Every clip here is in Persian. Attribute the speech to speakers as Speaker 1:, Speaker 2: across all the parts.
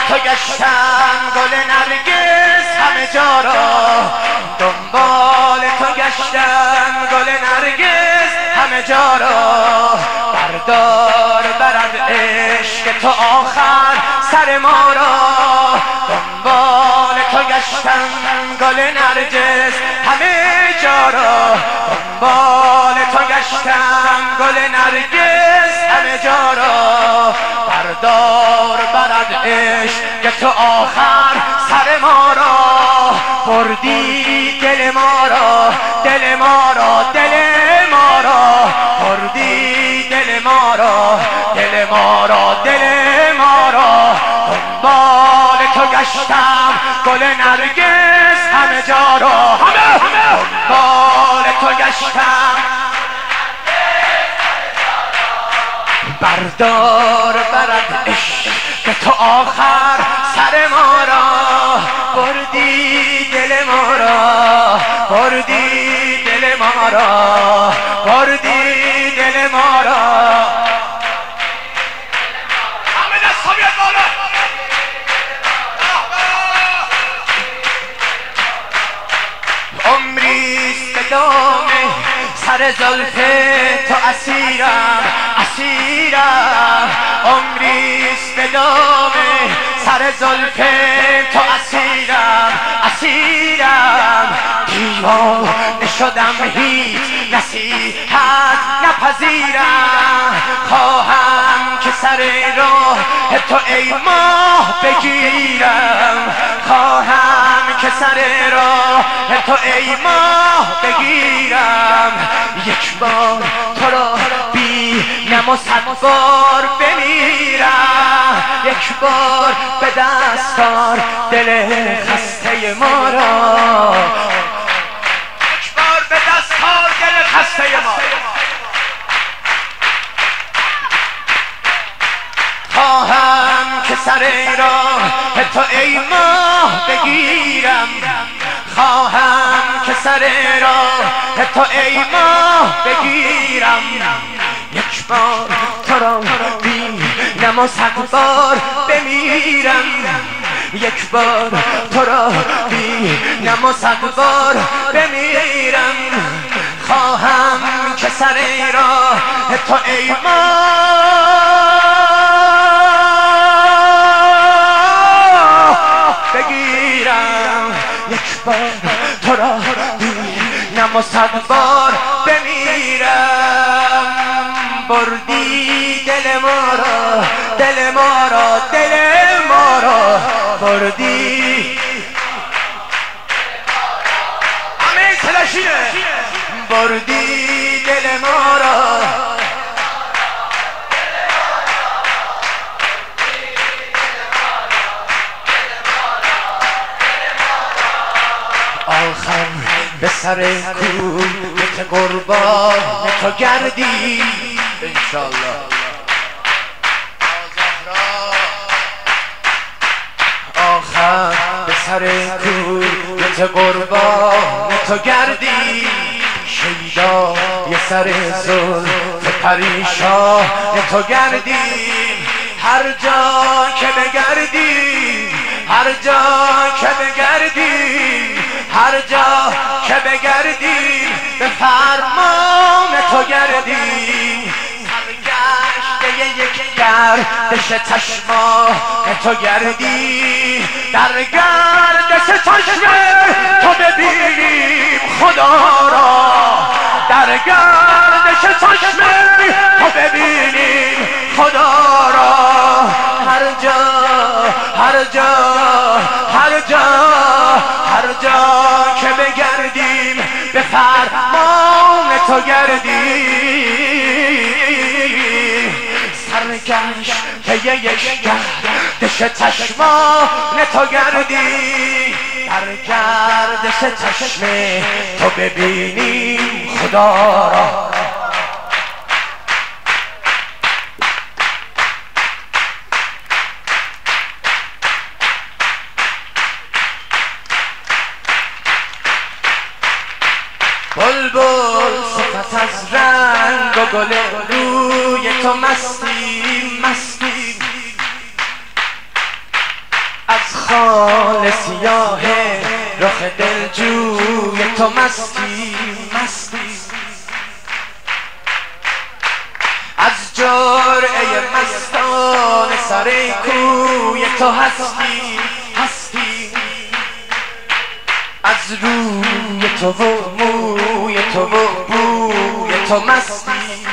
Speaker 1: تو گشتم گل نرگس همه جا را، دنبال تو گشتم گل نرگس همه جا را. بردار برد عشق تو آخر سر ما را، دنبال تو گشتم گل نرگس همه جا را، دنبال تو گشتم گل نرگس همه جا را. بردار برد عشق تو آخر سر ما را، بردی دل ما را، دل ما را، دل ما را، بردی دل ما را، دل ما را، دل ما را. دنبال تو گشتم گل نرگس همه جا را، دنبال تو گشتم. بردار برد عشق تو آخر سر ما را، بردی دل ما را، بردی دل ما را، بردی دل ما را. همه دست ها بیاد بالا. عمریست به دام سر زلف تو اسیرم، اسیرم. عمریست به دام سر زلف تو اسیرم، اسیرم. دیوانه شدم هیچ نصیحت نپذیرم، خواهم که سر راه تو ای ماه بگیرم، خواهم که سر راه تو ای ماه بگیرم. یک بار تو را بینم و 100 بار بمیرم، یک بار به دست آر دل خسته ما را، یک بار به دست آر دل خسته ما. خواهم که سر راه تو ای ماه بگیرم، خواهم که سر راه تو ای ماه بگیرم. یک بار تو را بینم و 100 بار بمیرم، یک بار تو را بینم و 100 بار بمیرم. خواهم که سر راه تو ای ماه بگیرم، یک بار تو را بینم و 100 بار بمیرم. بردی دل ما را، دل ما را، دل ما را، بردی. همه سلاشینه. بردی دل ما را، آخر به سر کویت قربان تو گردی انشالله. آخر به سر کویت قربان تو گردی، شیدا یه سر زلف پریشان تو گردی. هر جا که بگردی، هر جا که بگردی، هر جا که بگردی به فرمان تو گردی. سرگشته یک گردش چشما تو گردی، در گردش چشم تو ببینیم خدا را، در گردش چشم تو ببینیم خدا را. هر جا، هر جا، هر جا، هر جا که بگردیم به فرمان تو گردی. سرگشته یک گردش چشمان تو گردی، در گردش چشم تو ببینیم خدا را. بلبل صفت از رنگ و گل روی تو مستی مستی، خال سیاه رخ دلجوی تو مستی از جرعه مستان سر کوی تو هستی از روی تو و موی تو و بوی تو مستی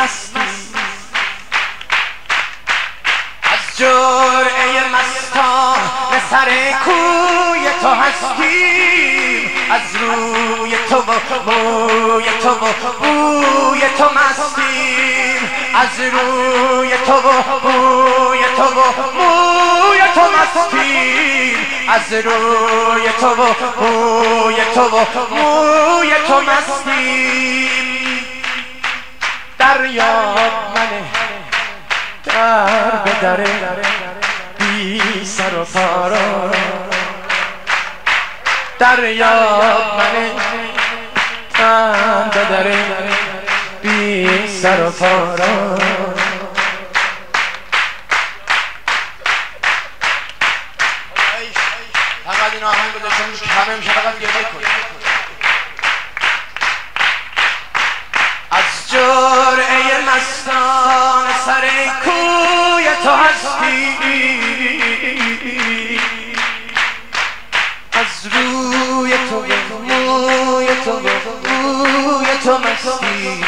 Speaker 1: از جرعه مستان سر کوی تو هستی از روی تو و موی تو و بوی تو مستی از روی تو و موی تو و موی تو مستی از روی تو و موی تو و موی تو مستی دریاب منه در به در بی سر و پارا دریاب منه در به در بی سر و پارا فقط این آهنگ رو داشته میشه که همه میشه فقط گریه کنید از جرعه مستان سر کوی تو هستی از روی تو و موی تو و موی تو مستی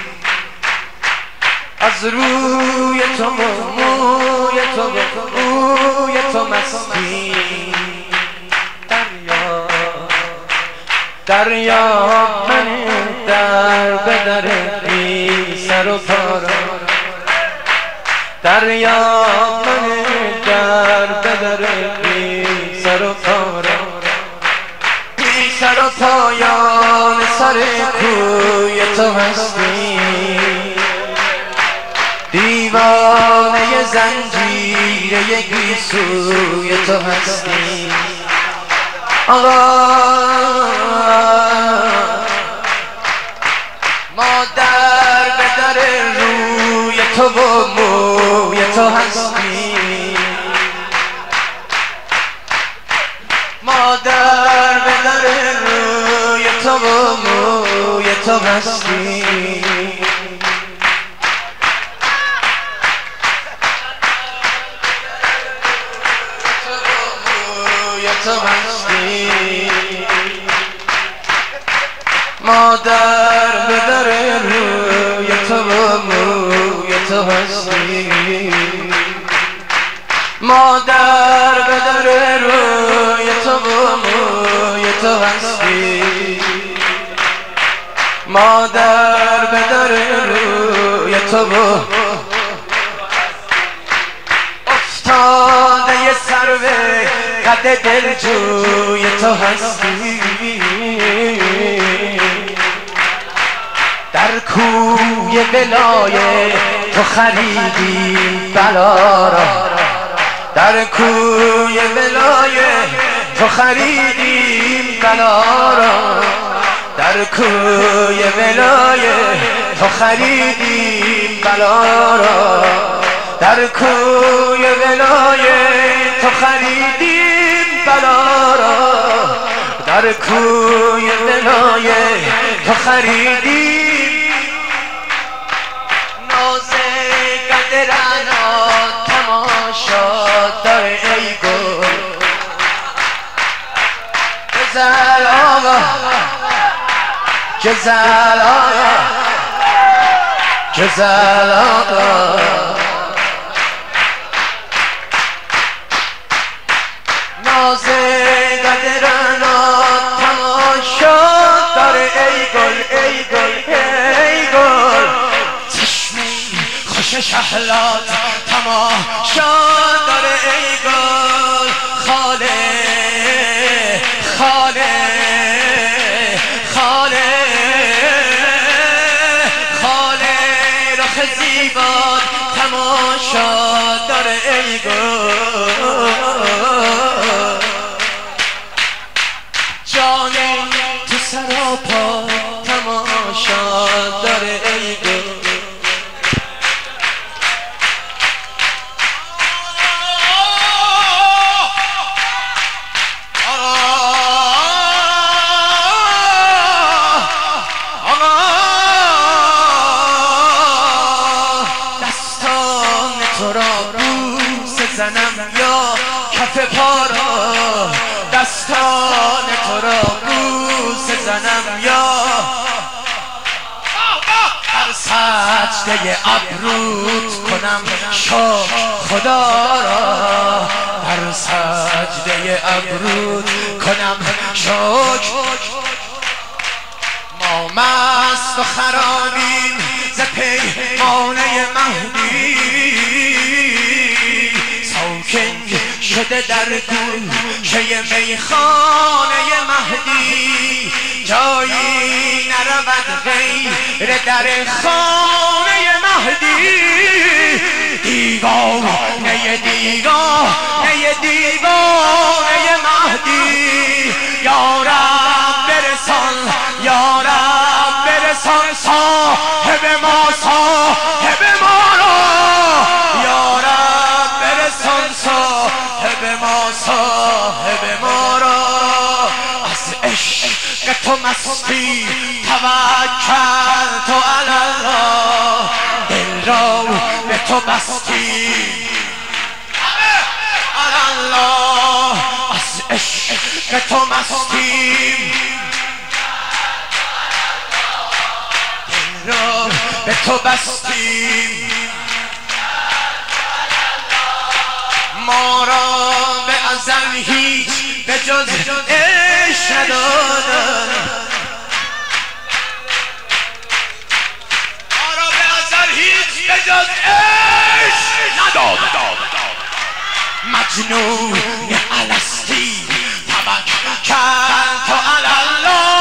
Speaker 1: از روی تو و موی تو و موی تو مستی دریاب من در به در بی سر و پارا دریاب من در به در بی سر و پارا بی سر و پایان سر کوی تو هستی دیوانه زنجیره گیسوی تو هستی آقا ما در به در روی تو و موی تو هستی ما در به در روی تو و موی تو هستی ما در به در روی تو و موی تو هستی ما در به در روی تو و موی تو هستی ما در به در روی تو و افتاده سرو قد دلجوی تو هستی در کوی ولای تو خریدیم بلا را در کوی ولای تو خریدیم بلا را در کوی ولای تو خریدیم بلا را در کوی ولای تو خریدیم بلا را در کوی ولای تو خریدیم ناز قدرنا تماشا دار ای گل گزل آقا گزل آقا گزل آقا ناز قدرنا تماشا دار ای گل ای گل ای گل چشمی خوش شهلات تماشا دار ای گل خاله خاله خاله خاله رخ زیبات تماشا دار ای گل جان تو سراپا تماشا دار ای گل بزنم یا کف پا را دستان تو را بوسه زنم یا در سجده ابروت کنم شکر خدا را در سجده ابروت کنم شکر ما مست و خرابیم ز پیمانه مهدی ساکن شده در گوشه میخانه مهدی جایی نرود غیر در خانه مهدی دیوانه دیوانه دیوانه مهدی یا رب برسان یا رب برسان صاحب ما را یا رب برسان صاحب ما را از عشق تو مستی توکل تو علی الله دل را به تو بستی علی الله از عشق تو مستی دل را به تو بستی ما را به ازل هیچ به جز عشق ندادن ما را به ازل هیچ به جز عشق ندادن مجنون الستی توکل تو علی الله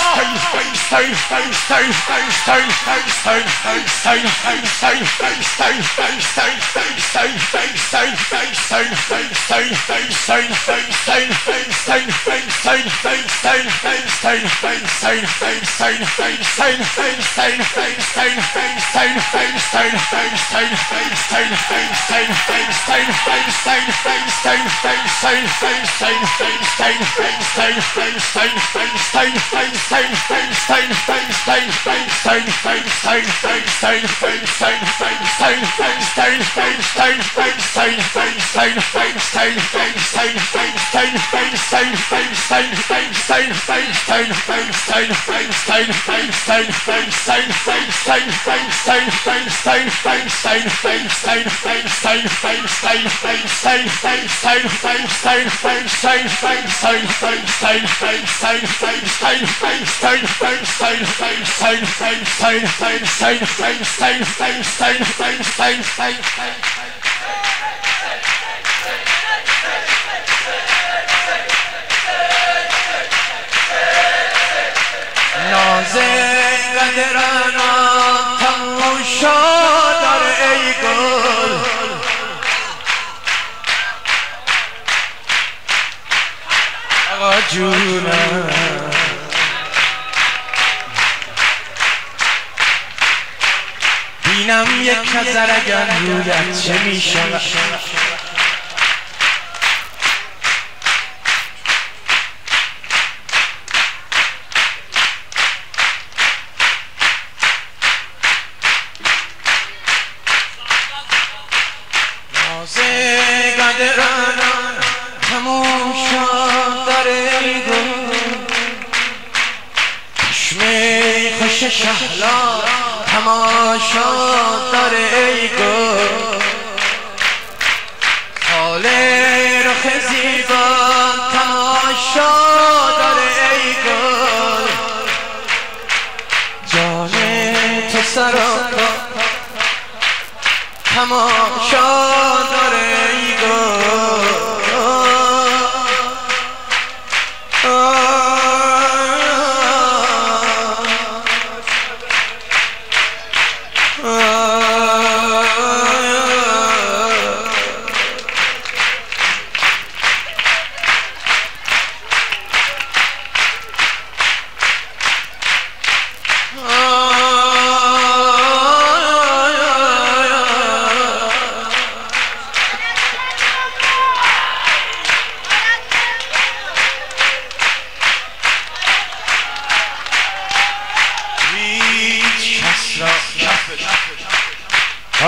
Speaker 1: قدرانم تماشا دار ای گل آقا جونم بینم یک نظر اگر رویت چه میشود قدرانم تماشا در ای گل چشم خوش شهلا تماشا در ای گل حال رخ زیبا تماشا در ای گل جان تو سراپا تماشا در ای گل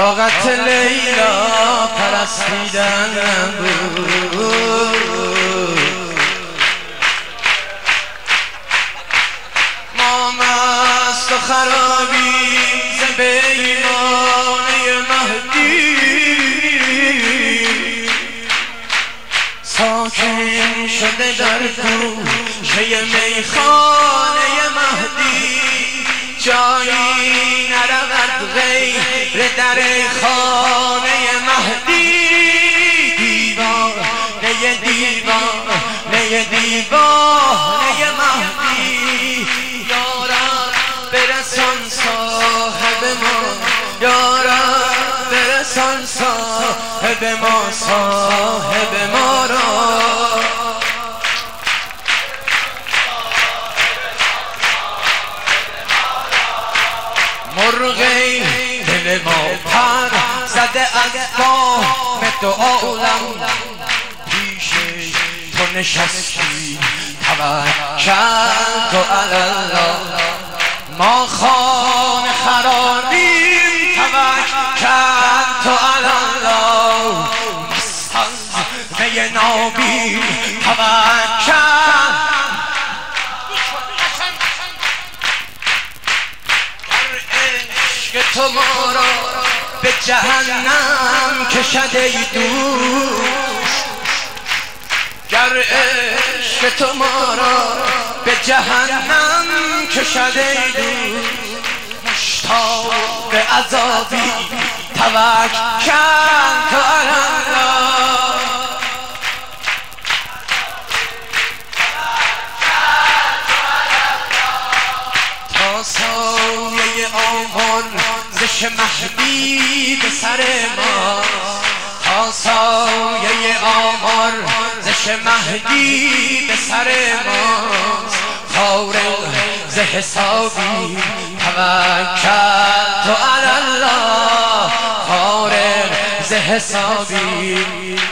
Speaker 1: طاقت لیلا پرستیدن نبود. ما مست و خرابی ز بیمانه مهدی ساکن شده در گوشه میخانه مهدی. جایی نرود غیر در خانه مهدی. دیوانه دیوانه دیوانه مهدی. یارم برسان صاحب ما، یارم برسان صاحب ما، صاحب ما را. مرغی دل ما پر زده از بام دو عالم، پیش تو نشستی توکل تو الله. ما خانه خرابیم توکل تو الله. مست از می نابی توکل. عشق تو ما را به جهنم کشد ای دوست. گر عشق تو ما را به جهنم کشد ای دوست. مشتاق عذابی توکل تو الله. تا سایه آمر زش مهدی به سر ما، تا سایه آمر زش مهدی به سر ما. فارغ ز حسابی توکل تو الله. فارغ ز حسابی